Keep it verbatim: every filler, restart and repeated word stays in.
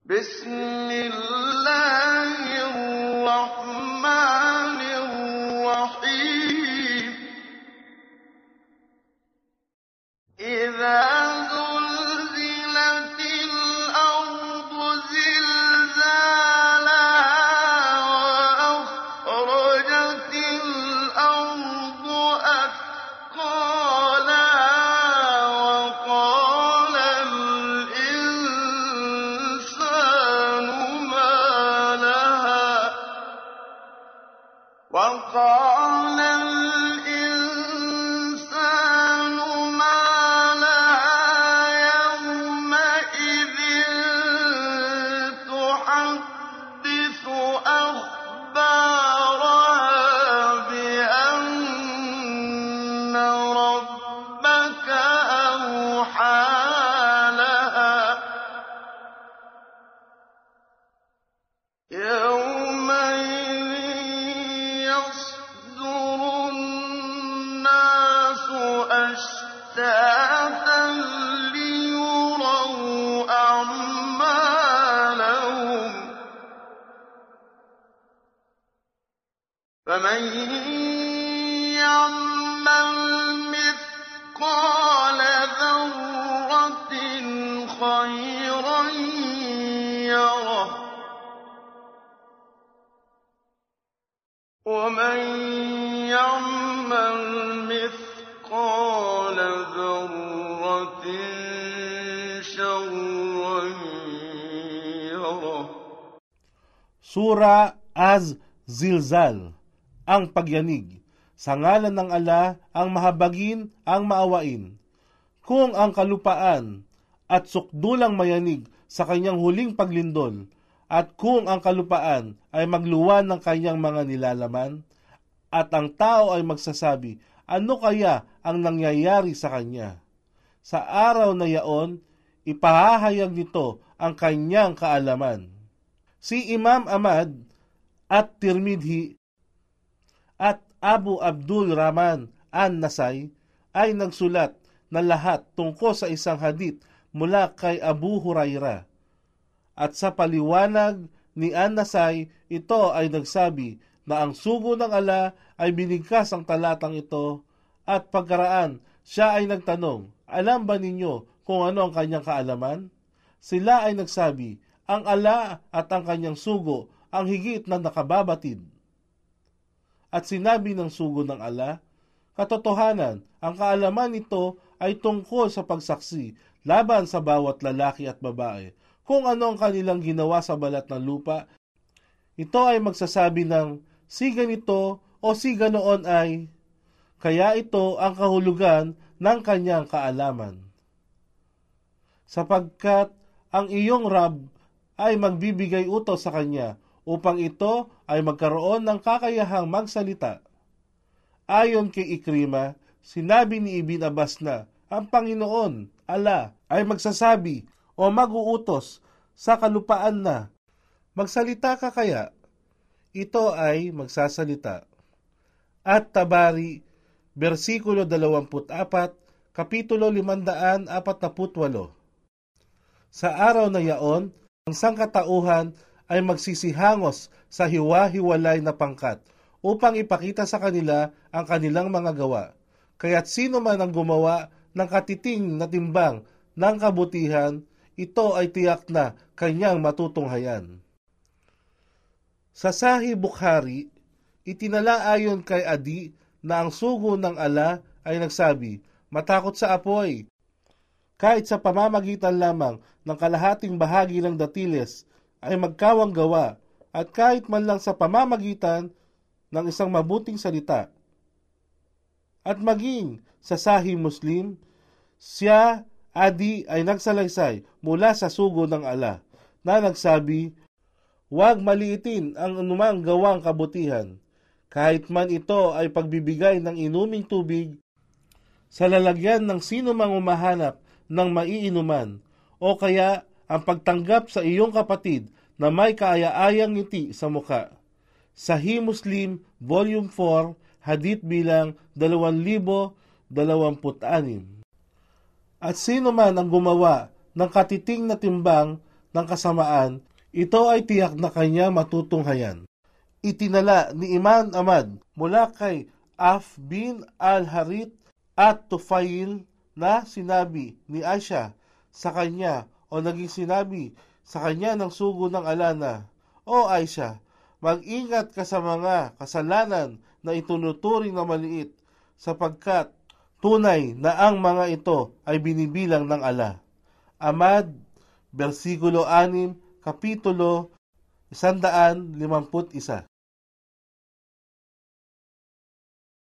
Bismillahirrahmanirrahim. Idza zulzilatil ardu zilzalaha wa akhrajatil ardu athqalaha wa qala al insanu ma laha wa qala al insanu ma laha yawma idhin tuhaddithu akhbaraha bi anna rabbaka awha laha yawmaidhin yasduru an-nasu ashtatan liyuraw a'malahum faman ya'mal mithqala dharratin khayran yarah ومن يعمل مثقال ذرة شرا يره. Sura Az-Zilzal, ang pagyanig. Sa ngalan ng ala, ang mahabagin, ang maawain. Kung ang kalupaan at sukdulang mayanig sa kanyang huling paglindol, at kung ang kalupaan ay magluwan ng kanyang mga nilalaman, at ang tao ay magsasabi, ano kaya ang nangyayari sa kanya? Sa araw na yaon, ipahahayag nito ang kanyang kaalaman. Si Imam Ahmad at Tirmidhi at Abu Abdul Rahman an-Nasai ay nagsulat na lahat tungkol sa isang hadith mula kay Abu Hurairah. At sa paliwanag ni An-Nasai, ito ay nagsabi na ang sugo ng ala ay binigkas ang talatang ito, at pagkaraan siya ay nagtanong, alam ba ninyo kung ano ang kanyang kaalaman? Sila ay nagsabi, ang ala at ang kanyang sugo ang higit na nakababatid. At sinabi ng sugo ng ala, katotohanan, ang kaalaman nito ay tungkol sa pagsaksi laban sa bawat lalaki at babae, kung ano ang kanilang ginawa sa balat ng lupa. Ito ay magsasabi ng si ganito o si ganoon ay, kaya ito ang kahulugan ng kanyang kaalaman. Sapagkat ang iyong Rab ay magbibigay utos sa kanya upang ito ay magkaroon ng kakayahang magsalita. Ayon kay Ikrima, sinabi ni Ibn Abbas na ang Panginoon, Allah, ay magsasabi o mag-uutos sa kalupaan na, magsalita ka kaya? Ito ay magsasalita. At Tabari, versikulo dalawampu't apat, kapitulo limandaan apat na putwalo. Sa araw na yaon, ang sangkatauhan ay magsisihangos sa hiwa-hiwalay na pangkat upang ipakita sa kanila ang kanilang mga gawa. Kaya't sino man ang gumawa ng katiting na timbang ng kabutihan, ito ay tiyak na kanyang matutunghayan. Sa Sahih Bukhari, itinala ayon kay Adi na ang sugo ng ala ay nagsabi, matakot sa apoy. Kahit sa pamamagitan lamang ng kalahating bahagi ng datiles ay magkawang gawa, at kahit man lang sa pamamagitan ng isang mabuting salita. At maging sa Sahih Muslim, siya, Adi, ay nagsalaysay mula sa sugo ng ala na nagsabi, huwag maliitin ang anumang gawang kabutihan, kahit man ito ay pagbibigay ng inuming tubig sa lalagyan ng sino mang umahanap ng maiinuman, o kaya ang pagtanggap sa iyong kapatid na may kaaya-ayang ngiti sa muka. Sahih Muslim, Volume four, Hadith bilang dalawang libo dalawamput anim. At sino man ang gumawa ng katiting na timbang ng kasamaan, ito ay tiyak na kanya matutunghayan. Itinala ni Imam Ahmad mula kay Af bin al-Harith at Tufail na sinabi ni Aisha sa kanya o naging sinabi sa kanya ng sugo ng alana, "O Aisha, mag-ingat ka sa mga kasalanan na itunuturing na maliit sapagkat tunay na ang mga ito ay binibilang ng ala." Ahmad, versikulo anim, kapitulo one limampu't isa.